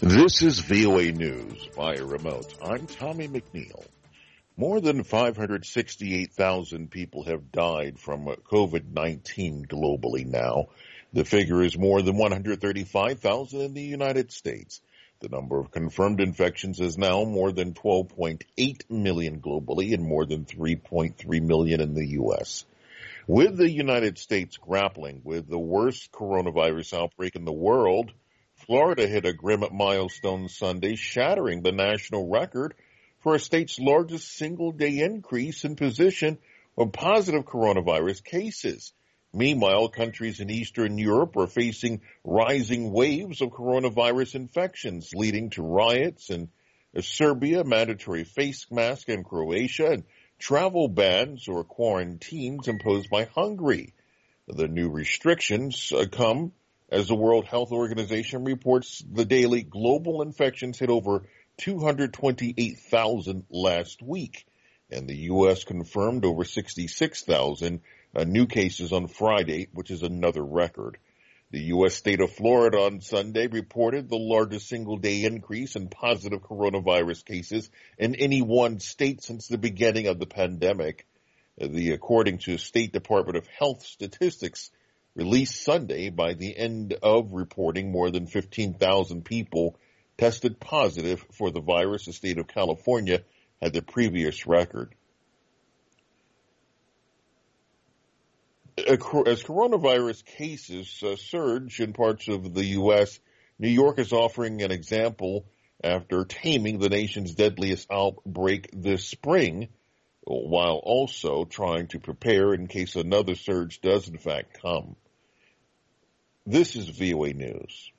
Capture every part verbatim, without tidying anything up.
This is V O A News via remote. I'm Tommy McNeil. More than five hundred sixty-eight thousand people have died from COVID nineteen globally now. The figure is more than one hundred thirty-five thousand in the United States. The number of confirmed infections is now more than twelve point eight million globally and more than three point three million in the U S. With the United States grappling with the worst coronavirus outbreak in the world, Florida hit a grim milestone Sunday, shattering the national record for a state's largest single-day increase in position of positive coronavirus cases. Meanwhile, countries in Eastern Europe are facing rising waves of coronavirus infections, leading to riots in Serbia, mandatory face masks in Croatia, and travel bans or quarantines imposed by Hungary. The new restrictions uh, come as the World Health Organization reports the daily global infections hit over two hundred twenty-eight thousand last week, and the U S confirmed over sixty-six thousand uh, new cases on Friday, which is another record. The U S state of Florida on Sunday reported the largest single-day increase in positive coronavirus cases in any one state since the beginning of the pandemic. The, according to State Department of Health statistics released Sunday, by the end of reporting, more than fifteen thousand people tested positive for the virus. The state of California had the previous record. As coronavirus cases uh, surge in parts of the U S, New York is offering an example after taming the nation's deadliest outbreak this spring, while also trying to prepare in case another surge does in fact come. This is V O A News.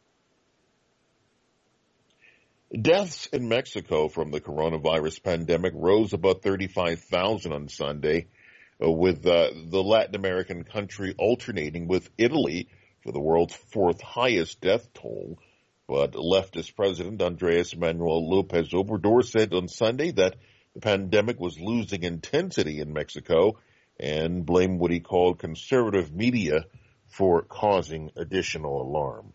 Deaths in Mexico from the coronavirus pandemic rose about thirty-five thousand on Sunday, uh, with uh, the Latin American country alternating with Italy for the world's fourth highest death toll. But leftist President Andres Manuel Lopez Obrador said on Sunday that the pandemic was losing intensity in Mexico and blamed what he called conservative media for causing additional alarm.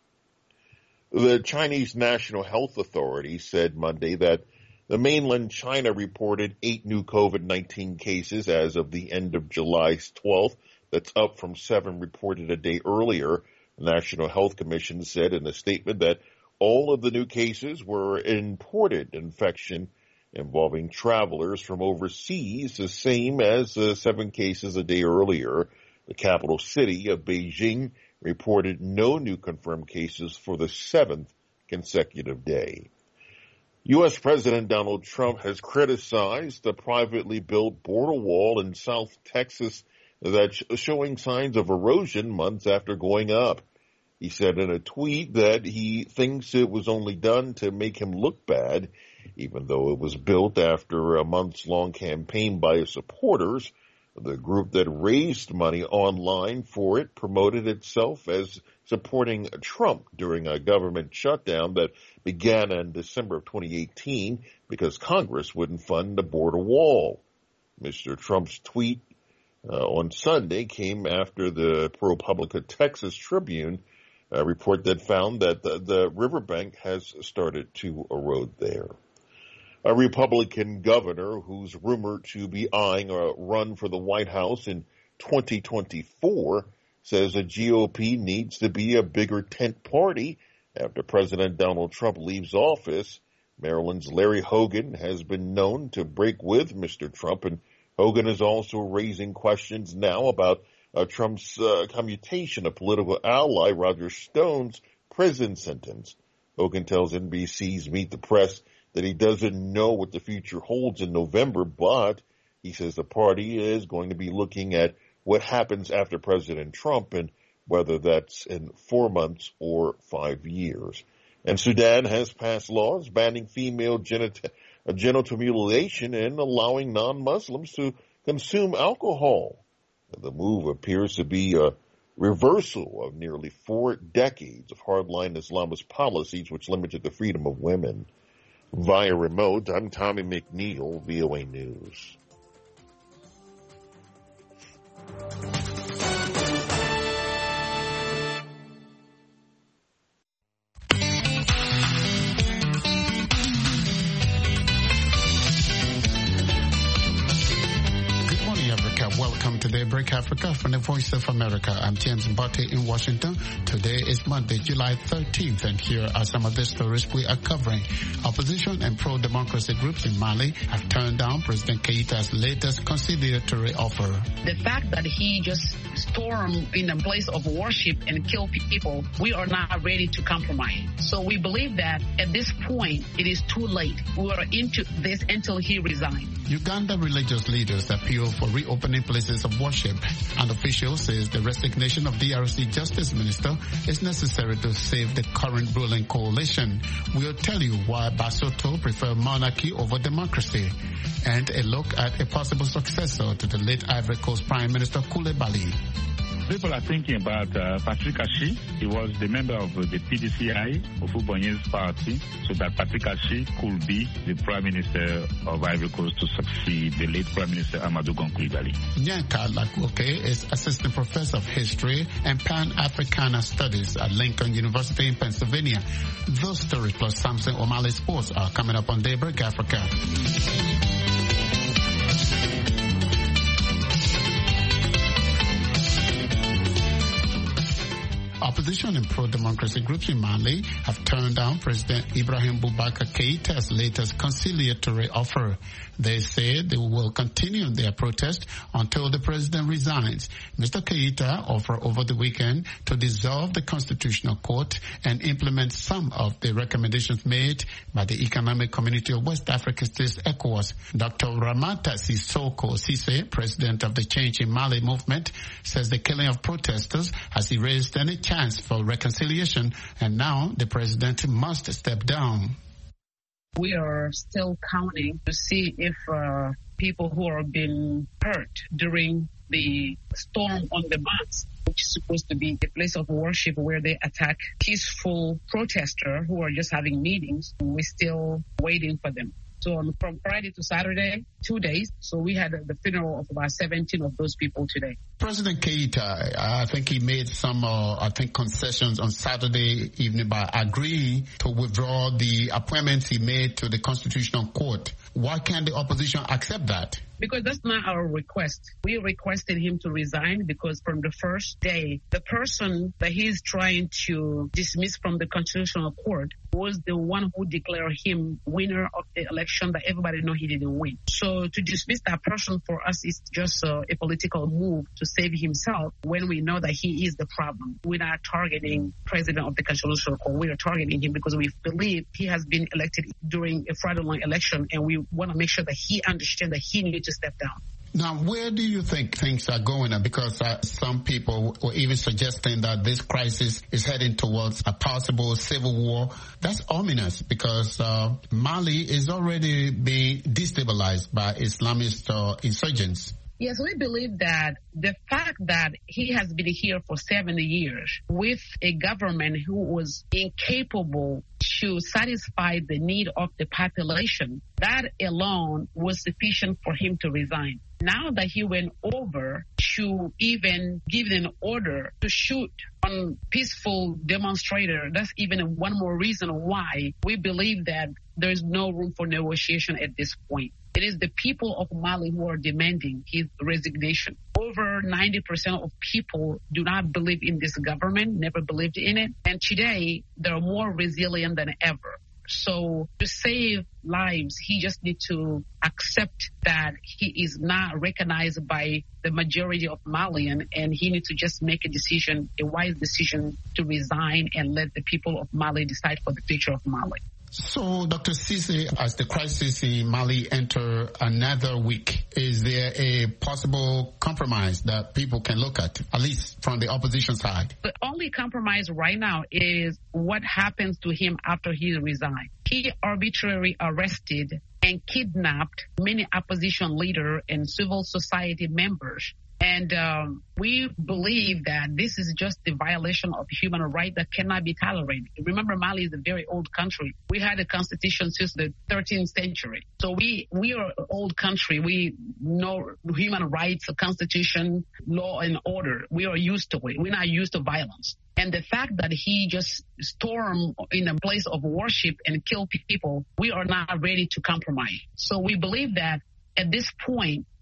The Chinese National Health Authority said Monday that the mainland China reported eight new COVID nineteen cases as of the end of July twelfth. That's up from seven reported a day earlier. The National Health Commission said in a statement that all of the new cases were imported infection involving travelers from overseas, the same as uh, seven cases a day earlier. The capital city of Beijing reported no new confirmed cases for the seventh consecutive day. U S. President Donald Trump has criticized the privately built border wall in South Texas that's showing signs of erosion months after going up. He said in a tweet that he thinks it was only done to make him look bad, even though it was built after a months-long campaign by his supporters. The group that raised money online for it promoted itself as supporting Trump during a government shutdown that began in December of twenty eighteen because Congress wouldn't fund the border wall. Mister Trump's tweet uh, on Sunday came after the ProPublica Texas Tribune uh, report that found that the, the riverbank has started to erode there. A Republican governor who's rumored to be eyeing a run for the White House in twenty twenty-four says the G O P needs to be a bigger tent party after President Donald Trump leaves office. Maryland's Larry Hogan has been known to break with Mister Trump, and Hogan is also raising questions now about uh, Trump's uh, commutation of political ally Roger Stone's prison sentence. Hogan tells N B C's Meet the Press that he doesn't know what the future holds in November, but he says the party is going to be looking at what happens after President Trump and whether that's in four months or five years. And Sudan has passed laws banning female genita- genital mutilation and allowing non-Muslims to consume alcohol. The move appears to be a reversal of nearly four decades of hardline Islamist policies which limited the freedom of women. Via remote, I'm Tommy McNeil, V O A News. Daybreak Africa from the Voice of America. I'm James Mbote in Washington. Today is Monday, July thirteenth, and here are some of the stories we are covering. Opposition and pro-democracy groups in Mali have turned down President Keita's latest conciliatory offer. The fact that he just stormed in a place of worship and killed people, we are not ready to compromise. So we believe that at this point, it is too late. We are into this until he resigns. Uganda religious leaders appeal for reopening places of worship. An official says the resignation of D R C Justice Minister is necessary to save the current ruling coalition. We'll tell you why Basotho prefer monarchy over democracy, and a look at a possible successor to the late Ivory Coast Prime Minister Coulibaly. People are thinking about uh, Patrick Ashi. He was the member of uh, the P D C I, of Ubonye's party, so that Patrick Ashi could be the Prime Minister of Ivory Coast to succeed the late Prime Minister Amadou Gon Coulibaly. Nyanka Lakuoke is Assistant Professor of History and Pan-Africana Studies at Lincoln University in Pennsylvania. Those stories plus Samson O'Malley Sports are coming up on Daybreak Africa. Opposition and pro-democracy groups in Mali have turned down President Ibrahim Boubacar Keita's latest conciliatory offer. They say they will continue their protest until the president resigns. Mister Keita offered over the weekend to dissolve the Constitutional Court and implement some of the recommendations made by the Economic Community of West African States, ECOWAS. Doctor Ramata Sissoko Cisse, president of the Change in Mali movement, says the killing of protesters has erased any chance for reconciliation, and now the president must step down. We are still counting to see if uh, people who are being hurt during the storm on the mosque, which is supposed to be a place of worship where they attack peaceful protesters who are just having meetings, we're still waiting for them. So from Friday to Saturday, two days. So we had the funeral of about seventeen of those people today. President Keita, I think he made some, uh, I think, concessions on Saturday evening by agreeing to withdraw the appointments he made to the Constitutional Court. Why can't the opposition accept that? Because that's not our request. We requested him to resign because from the first day, the person that he's trying to dismiss from the Constitutional Court was the one who declared him winner of the election that everybody know he didn't win. So to dismiss that person for us is just uh, a political move to save himself when we know that he is the problem. We're not targeting president of the Constitutional Court. We are targeting him because we believe he has been elected during a fraudulent election, and we want to make sure that he understands that he needs to step down. Now, where do you think things are going? Because uh, some people were even suggesting that this crisis is heading towards a possible civil war. That's ominous because uh, Mali is already being destabilized by Islamist uh, insurgents. Yes, we believe that the fact that he has been here for seventy years with a government who was incapable to satisfy the need of the population, that alone was sufficient for him to resign. Now that he went over to even give an order to shoot on peaceful demonstrators, that's even one more reason why we believe that there's no room for negotiation at this point. It is the people of Mali who are demanding his resignation. Over ninety percent of people do not believe in this government, never believed in it. And today, they're more resilient than ever. So to save lives, he just needs to accept that he is not recognized by the majority of Malian, and he needs to just make a decision, a wise decision to resign and let the people of Mali decide for the future of Mali. So, Doctor Cisse, as the crisis in Mali enter another week, is there a possible compromise that people can look at, at least from the opposition side? The only compromise right now is what happens to him after he resigns. He arbitrarily arrested and kidnapped many opposition leaders and civil society members. And um, we believe that this is just the violation of human rights that cannot be tolerated. Remember, Mali is a very old country. We had a constitution since the thirteenth century. So we, we are an old country. We know human rights, constitution, law, and order. We are used to it. We're not used to violence. And the fact that he just stormed in a place of worship and killed people, we are not ready to compromise. So we believe that at this point,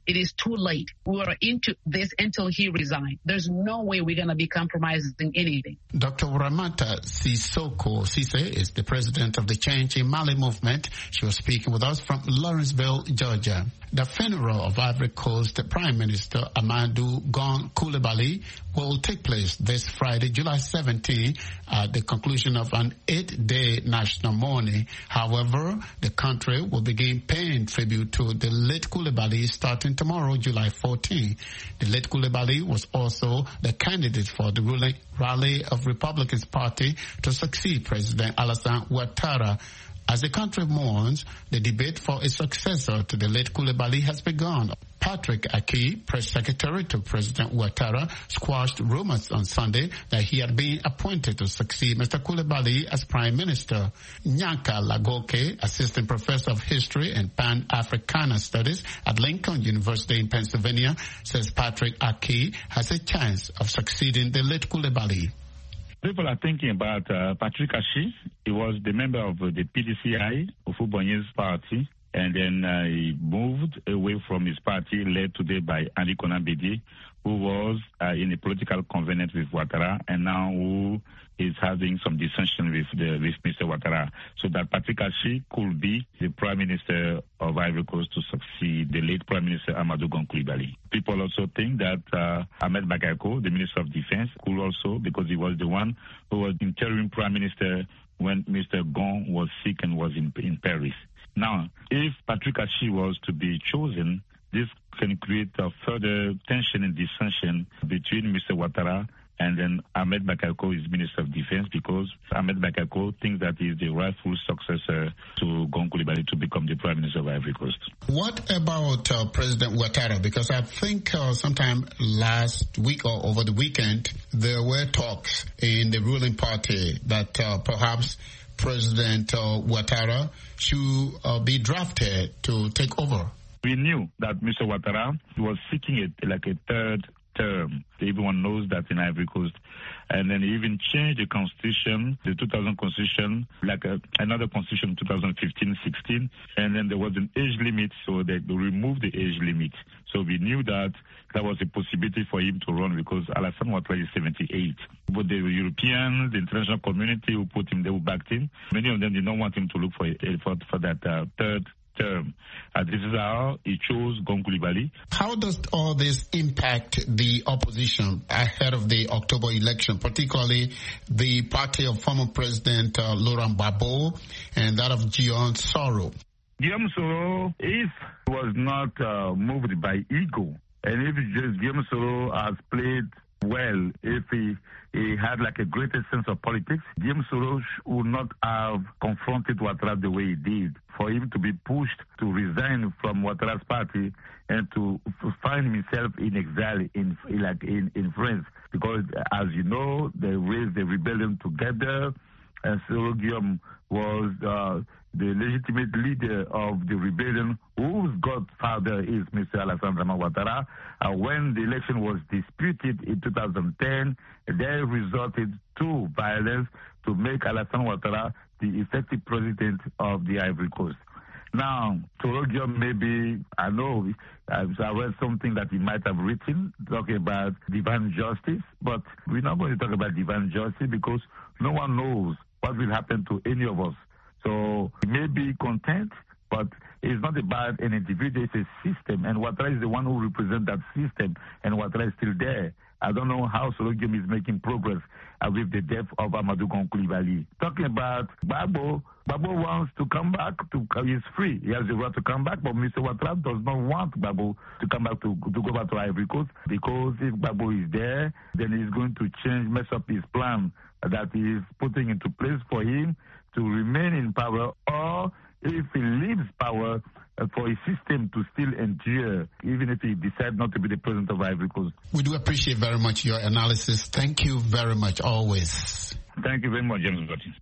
it is too late. We were into this until he resigned. There's no way we're going to be compromising anything. Doctor Ramata Sissoko Cisse is the president of the Change in Mali movement. She was speaking with us from Lawrenceville, Georgia. The funeral of Ivory Coast Prime Minister Amadou Gon Coulibaly will take place this Friday, July seventeenth, at the conclusion of an eight-day national mourning. However, the country will begin paying tribute to the late Coulibaly starting tomorrow, July fourteenth. The late Coulibaly was also the candidate for the ruling Rally of Republicans Party to succeed President Alassane Ouattara. As the country mourns, the debate for a successor to the late Coulibaly has begun. Patrick Aki, press secretary to President Ouattara, squashed rumors on Sunday that he had been appointed to succeed Mister Coulibaly as prime minister. Nyanka Lagoke, assistant professor of history and Pan-Africana studies at Lincoln University in Pennsylvania, says Patrick Aki has a chance of succeeding the late Coulibaly. People are thinking about uh, Patrick Ashi. He was the member of uh, the P D C I, Ofu-Bonye's party, and then uh, he moved away from his party, led today by Henri Konan Bédié, who was uh, in a political covenant with Ouattara, and now who is having some dissension with, the, with Mister Ouattara. So that Patrick Ashi could be the Prime Minister of Ivory Coast to succeed the late Prime Minister Amadou Gon Coulibaly. People also think that uh, Ahmed Bakayoko, the Minister of Defense, could also, because he was the one who was interim Prime Minister when Mister Gon was sick and was in, in Paris. Now, if Patrick Ashi was to be chosen, this can create a further tension and dissension between Mister Ouattara and then Ahmed Bakayoko is Minister of Defense, because Ahmed Bakayoko thinks that he is the rightful successor to Gon Coulibaly to become the Prime Minister of Ivory Coast. What about uh, President Ouattara? Because I think uh, sometime last week or over the weekend, there were talks in the ruling party that uh, perhaps President uh, Ouattara should uh, be drafted to take over. We knew that Mister Ouattara was seeking a, like a third term. Everyone knows that in Ivory Coast. And then he even changed the constitution, the two thousand constitution, like a, another constitution, twenty fifteen sixteen. And then there was an age limit, so they removed the age limit. So we knew that there was a possibility for him to run because Alassane Ouattara is seventy-eight. But the Europeans, the international community who put him, they who backed him, many of them did not want him to look for, for, for that uh, third term. Uh, this is how he chose Gon Coulibaly. How does all this impact the opposition ahead of the October election, particularly the party of former President uh, Laurent Gbagbo and that of Guillaume Soro? Guillaume Soro, if he was not uh, moved by ego, and if just Guillaume Soro has played well, if he, he had like a greater sense of politics, Guillaume Soro would not have confronted Ouattara the way he did. For him to be pushed to resign from Ouattara's party and to find himself in exile in like in, in France, because as you know, they raised the rebellion together, and Soro Guillaume was uh, the legitimate leader of the rebellion, whose godfather is Mister Alassane Ouattara. Uh, when the election was disputed in two thousand ten, they resorted to violence to make Alassane Ouattara the effective president of the Ivory Coast. Now, Soro Guillaume, maybe, I know, I read something that he might have written, talking about divine justice, but we're not going to talk about divine justice because no one knows what will happen to any of us. So he may be content, but it's not about an individual, it's a system, and Ouattara is the one who represents that system, and Ouattara is still there. I don't know how Soro Guillaume is making progress uh, with the death of Amadou Gon Coulibaly. Talking about Gbagbo, Gbagbo wants to come back. To uh, he's free. He has the right to come back, but Mister Ouattara does not want Gbagbo to come back to, to go back to Ivory Coast, because if Gbagbo is there, then he's going to change, mess up his plan that he is putting into place for him to remain in power, or if he leaves power, uh, for a system to still endure, even if he decides not to be the president of Ivory Coast. We do appreciate very much your analysis. Thank you very much, always. Thank you very much, James Martin.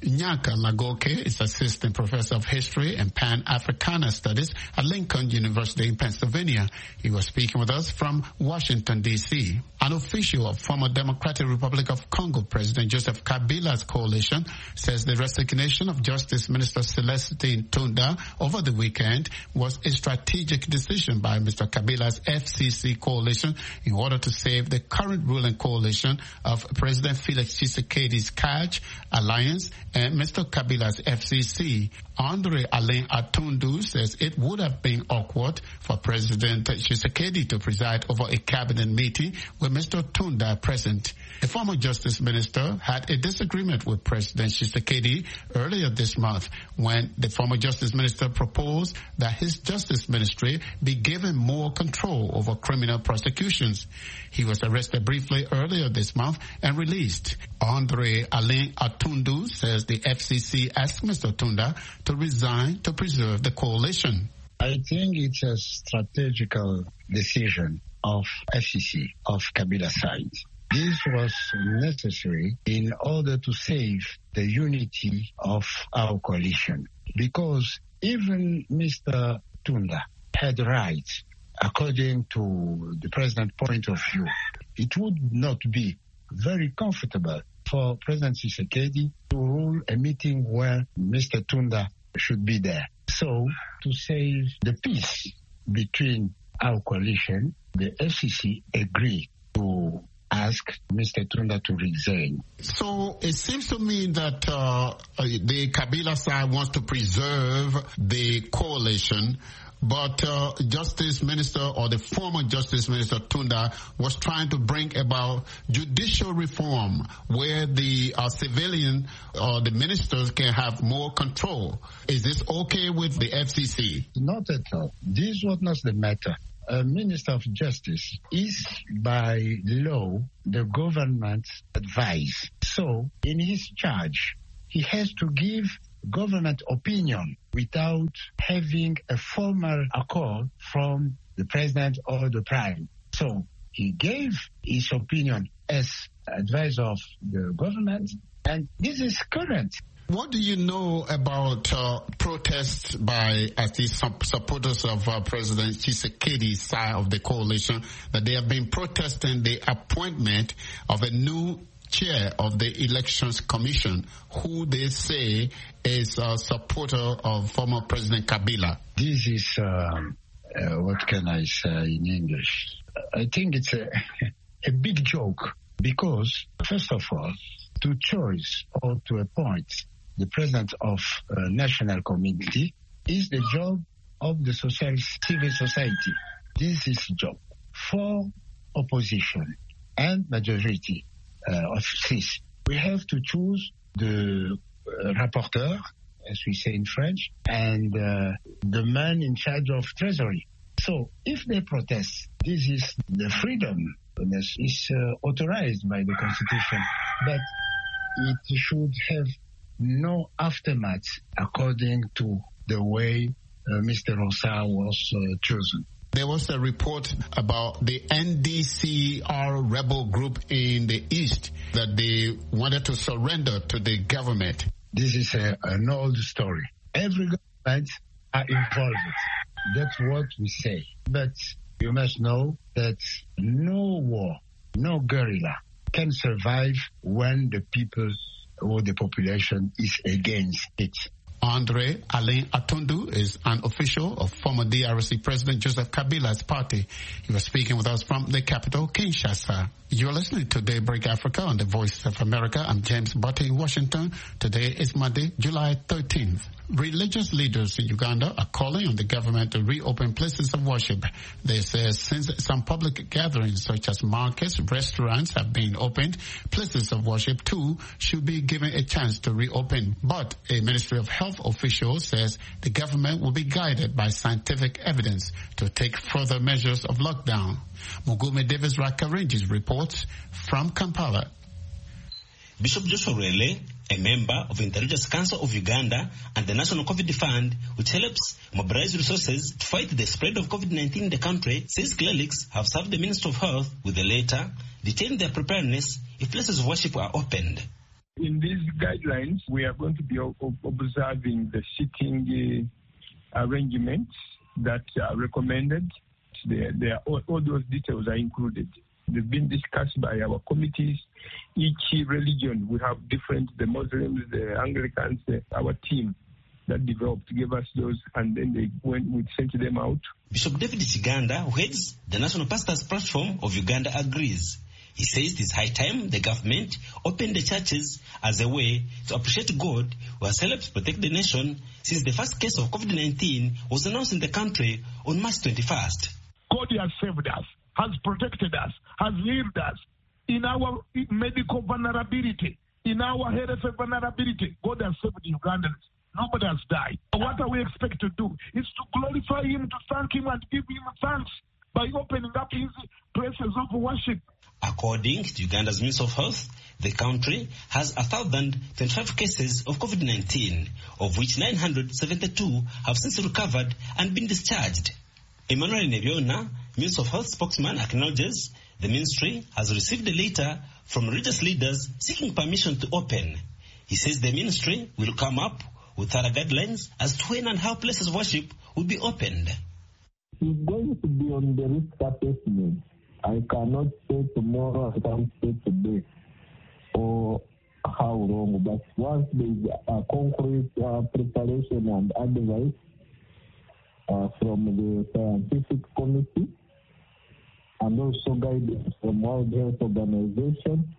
Nyaka Lagoke is Assistant Professor of History and Pan-Africana Studies at Lincoln University in Pennsylvania. He was speaking with us from Washington, D C An official of former Democratic Republic of Congo President Joseph Kabila's coalition says the resignation of Justice Minister Celestine Tunda over the weekend was a strategic decision by Mister Kabila's F C C coalition in order to save the current ruling coalition of President Felix Tshisekedi's C A J Alliance and Mister Kabila's F C C. Andre Alain Atundu says it would have been awkward for President Tshisekedi to preside over a cabinet meeting with Mister Tunda present. A former justice minister had a disagreement with President Tshisekedi earlier this month when the former justice minister proposed that his justice ministry be given more control over criminal prosecutions. He was arrested briefly earlier this month and released. Andre Alain Atundu says the F C C asked Mister Tunda to resign to preserve the coalition. I think it's a strategical decision of F C C, of Kabila's side. This was necessary in order to save the unity of our coalition, because even Mister Tunda had rights according to the president's point of view. It would not be very comfortable for President Tshisekedi to rule a meeting where Mister Tunda should be there. So, to save the peace between our coalition, the F C C agreed to ask Mister Tunda to resign. So it seems to me that uh, the Kabila side wants to preserve the coalition, but uh, Justice Minister or the former Justice Minister Tunda was trying to bring about judicial reform where the uh, civilian or the ministers can have more control. Is this okay with the F C C? Not at all. This was not the matter. A Minister of Justice is, by law, the government's advice. So, in his charge, he has to give government opinion without having a formal accord from the president or the prime. So, he gave his opinion as advisor of the government, and this is current. What do you know about uh, protests by at least some supporters of uh, President Tshisekedi's side of the coalition, that they have been protesting the appointment of a new chair of the Elections Commission, who they say is a supporter of former President Kabila? This is, um, uh, what can I say in English? I think it's a, a big joke because, first of all, to choose or to appoint the president of a national committee is the job of the social, civil society. This is job for opposition and majority uh, of this. We have to choose the uh, rapporteur, as we say in French, and uh, the man in charge of treasury. So if they protest, this is the freedom. This is uh, authorized by the constitution, but it should have no aftermath according to the way uh, Mister Rosa was uh, chosen. There was a report about the N D C R rebel group in the east that they wanted to surrender to the government. This is a, an old story. Every government are involved. That's what we say. But you must know that no war, no guerrilla can survive when the people or the population is against it. Andre Alain Atundu is an official of former D R C President Joseph Kabila's party. He was speaking with us from the capital, Kinshasa. You're listening to Daybreak Africa on the Voice of America. I'm James Botte in Washington. Today is Monday, July thirteenth. Religious leaders in Uganda are calling on the government to reopen places of worship. They say since some public gatherings such as markets, restaurants have been opened, places of worship too should be given a chance to reopen. But a Ministry of Health official says the government will be guided by scientific evidence to take further measures of lockdown. Mugume Davis Rakaranges reports from Kampala. Bishop Joshua Rele, a member of the Intelligence Council of Uganda and the National COVID Fund, which helps mobilize resources to fight the spread of COVID nineteen in the country, says clerics have served the Minister of Health with a letter detailing their preparedness if places of worship are opened. In these guidelines, we are going to be observing the seating uh, arrangements that are recommended. They, they are, all, all those details are included. They've been discussed by our committees. Each religion, we have different, the Muslims, the Anglicans, the, our team that developed gave us those, and then they went, we sent them out. Bishop David Chiganda, who heads the National Pastors Platform of Uganda, agrees. He says it is high time the government opened the churches as a way to appreciate God who has helped protect the nation since the first case of COVID nineteen was announced in the country on March twenty-first. God has saved us, has protected us, has healed us. In our medical vulnerability, in our health vulnerability, God has saved Ugandans. Nobody has died. What are we expected to do is to glorify Him, to thank Him, and give Him thanks by opening up His places of worship. According to Uganda's Ministry of Health, the country has one thousand twenty-five cases of COVID nineteen, of which nine hundred seventy-two have since recovered and been discharged. Emmanuel Nebiona, Ministry of Health spokesman, acknowledges the ministry has received a letter from religious leaders seeking permission to open. He says the ministry will come up with thorough guidelines as to when and how places of worship will be opened. It's going to be on the risk assessment. I cannot say tomorrow, I can't say today, or how long, but once there is a concrete uh, preparation and advice uh, from the scientific committee, and also guidance from World Health Organization,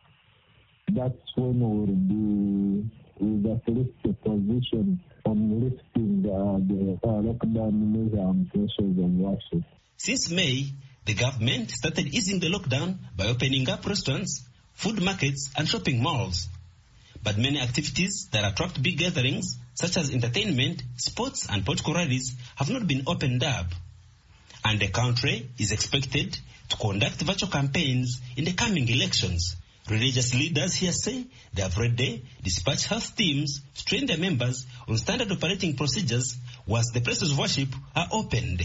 that's when we will be with at least a position on lifting uh, the uh, lockdown measures and places of worship. Since May, the government started easing the lockdown by opening up restaurants, food markets, and shopping malls. But many activities that attract big gatherings, such as entertainment, sports, and political rallies, have not been opened up. And the country is expected to conduct virtual campaigns in the coming elections. Religious leaders here say they have already dispatched health teams to train their members on standard operating procedures once the places of worship are opened.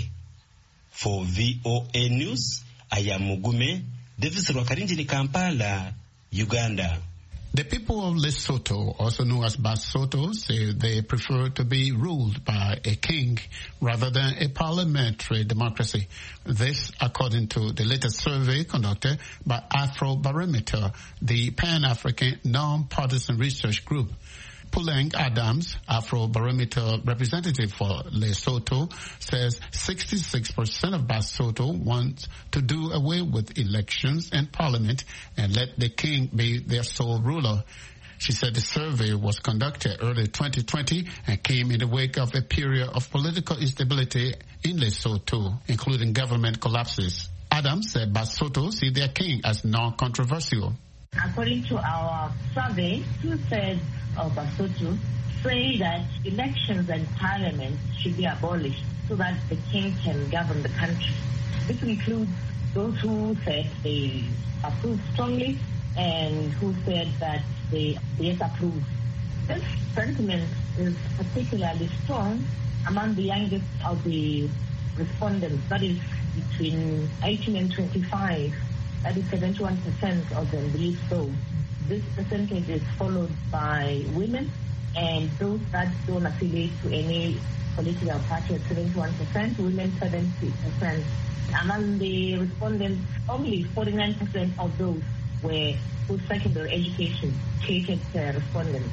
For V O A News, I am Mugume, Davis Rwakarinjini, Kampala, Uganda. The people of Lesotho, also known as Basotho, say they prefer to be ruled by a king rather than a parliamentary democracy. This, according to the latest survey conducted by Afrobarometer, the Pan-African non-partisan research group. Puleng Adams, Afrobarometer representative for Lesotho, says sixty-six percent of Basotho want to do away with elections and parliament and let the king be their sole ruler. She said the survey was conducted early twenty twenty and came in the wake of a period of political instability in Lesotho, including government collapses. Adams said Basotho see their king as non-controversial. According to our survey, two-thirds of Basotho say that elections and parliament should be abolished so that the king can govern the country. This includes those who said they approve strongly and who said that they disapprove. This sentiment is particularly strong among the youngest of the respondents, that is between eighteen and twenty-five. That is seventy-one percent of them believe so. This percentage is followed by women and those that don't affiliate to any political party at seventy-one percent, women seventy percent. Among the respondents, only forty-nine percent of those were post-secondary education catered uh, respondents.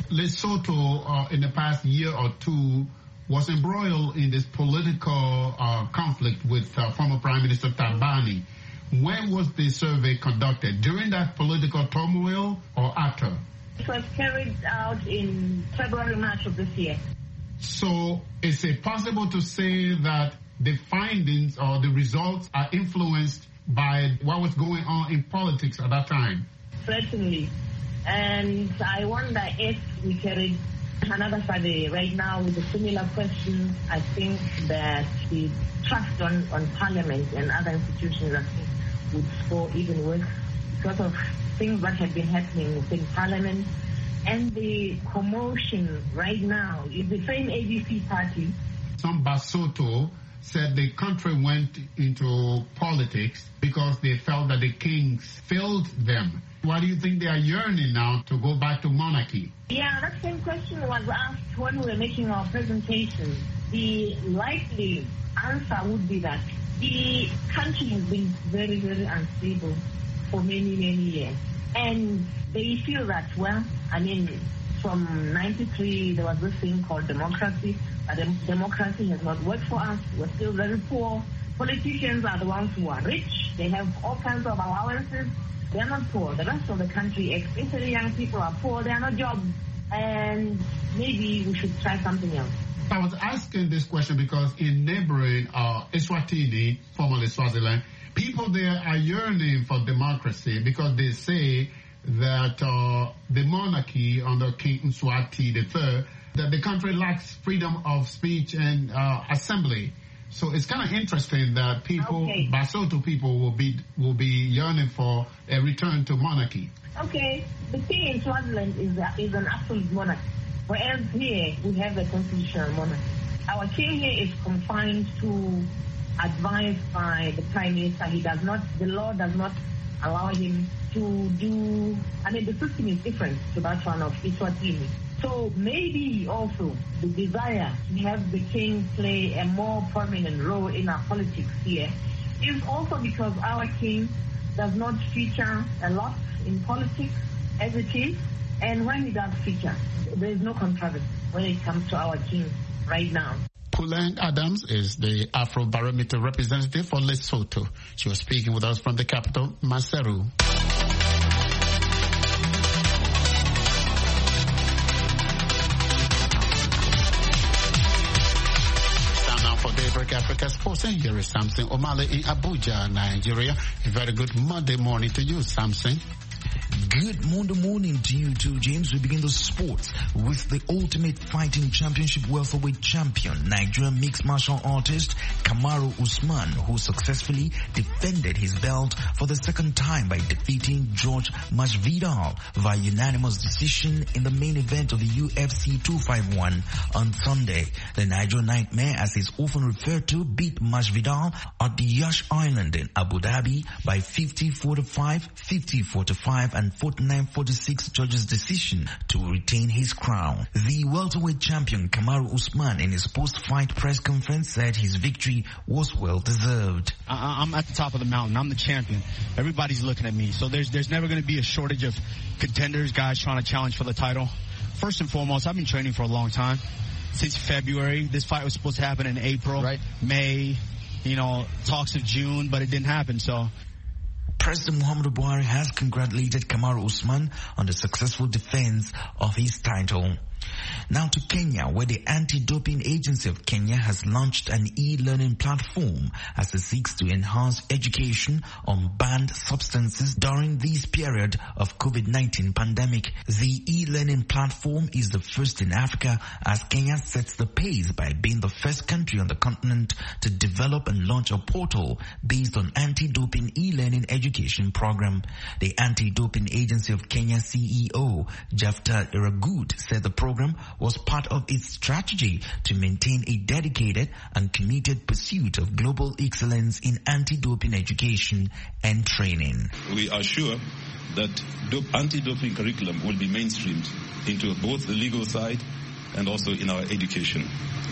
Lesotho, uh, in the past year or two, was embroiled in this political uh, conflict with uh, former Prime Minister Thabane. When was the survey conducted? During that political turmoil or after? It was carried out in February, March of this year. So is it possible to say that the findings or the results are influenced by what was going on in politics at that time? Certainly. And I wonder if we carried another survey right now with a similar question. I think that the trust on, on Parliament and other institutions I think would score even worse because of things that have been happening within Parliament. And the commotion right now is the same A D C party. Some Basotho said the country went into politics because they felt that the kings failed them. Why do you think they are yearning now to go back to monarchy? Yeah, that same question was asked when we were making our presentation. The likely answer would be that the country has been very, very unstable for many, many years. And they feel that, well, I mean, from ninety-three, there was this thing called democracy. But dem- democracy has not worked for us. We're still very poor. Politicians are the ones who are rich. They have all kinds of allowances. They're not poor. The rest of the country, especially young people, are poor. There are no jobs. And maybe we should try something else. I was asking this question because in neighboring uh, Eswatini, formerly Swaziland, people there are yearning for democracy because they say that uh, the monarchy under King Mswati the third, that the country lacks freedom of speech and uh, assembly. So it's kind of interesting that people, okay. Basotho people, will be will be yearning for a return to monarchy. Okay, the king in Swaziland is a, is an absolute monarch, whereas here we have a constitutional monarch. Our king here is confined to advice by the prime minister. He does not, the law does not allow him to do. I mean, the system is different to that one of Eswatini. So maybe also the desire to have the king play a more prominent role in our politics here is also because our king does not feature a lot in politics as it is. And when he does feature, there is no controversy when it comes to our king right now. Pulang Adams is the Afrobarometer representative for Lesotho. She was speaking with us from the capital, Maseru. Daybreak Africa Sports, and here is Samson Omale in Abuja, Nigeria. A very good Monday morning to you, Samson. Good Monday morning to you too, James. We begin the sports with the Ultimate Fighting Championship welterweight champion, Nigerian mixed martial artist Kamaru Usman, who successfully defended his belt for the second time by defeating George Masvidal via unanimous decision in the main event of the U F C two fifty-one on Sunday. The Nigerian Nightmare, as he's often referred to, beat Masvidal at the Yash Island in Abu Dhabi by fifty forty-five, fifty forty-five, and forty-nine forty-six judges' decision to retain his crown. The welterweight champion Kamaru Usman in his post-fight press conference said his victory was well deserved. I- I'm at the top of the mountain. I'm the champion. Everybody's looking at me. So there's there's never going to be a shortage of contenders, guys trying to challenge for the title. First and foremost, I've been training for a long time. Since February. This fight was supposed to happen in April, right. May, you know, talks of June, but it didn't happen. So President Muhammadu Buhari has congratulated Kamaru Usman on the successful defense of his title. Now to Kenya, where the Anti-Doping Agency of Kenya has launched an e-learning platform as it seeks to enhance education on banned substances during this period of COVID nineteen pandemic. The e-learning platform is the first in Africa, as Kenya sets the pace by being the first country on the continent to develop and launch a portal based on anti-doping e-learning education program. The Anti-Doping Agency of Kenya C E O, Jafta Iragud, said the program was part of its strategy to maintain a dedicated and committed pursuit of global excellence in anti-doping education and training. We are sure that dope, anti-doping curriculum will be mainstreamed into both the legal side and also in our education.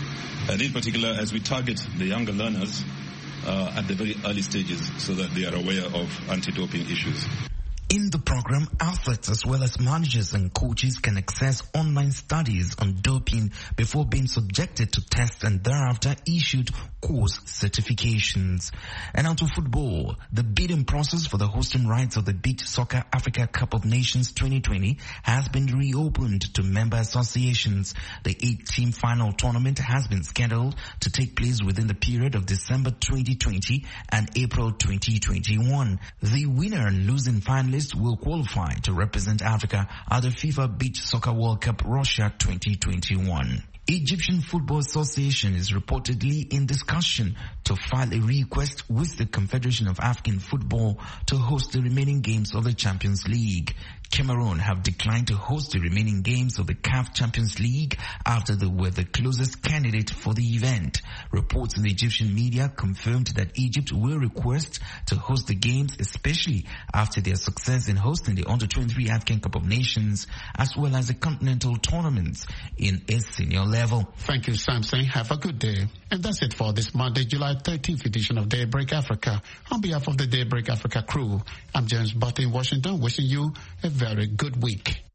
And in particular, as we target the younger learners uh, at the very early stages so that they are aware of anti-doping issues. In the program, athletes as well as managers and coaches can access online studies on doping before being subjected to tests and thereafter issued course certifications. And now to football. The bidding process for the hosting rights of the Beach Soccer Africa Cup of Nations twenty twenty has been reopened to member associations. The eight-team final tournament has been scheduled to take place within the period of December twenty twenty and April twenty twenty-one. The winner and losing finalists will qualify to represent Africa at the FIFA Beach Soccer World Cup Russia twenty twenty-one. Egyptian Football Association is reportedly in discussion to file a request with the Confederation of African Football to host the remaining games of the Champions League. Cameroon have declined to host the remaining games of the C A F Champions League after they were the closest candidate for the event. Reports in the Egyptian media confirmed that Egypt will request to host the games, especially after their success in hosting the under twenty-three African Cup of Nations, as well as the continental tournaments in a senior level. Thank you, Samson. Have a good day. And that's it for this Monday, July thirteenth edition of Daybreak Africa. On behalf of the Daybreak Africa crew, I'm James Butter in Washington, wishing you a very good week.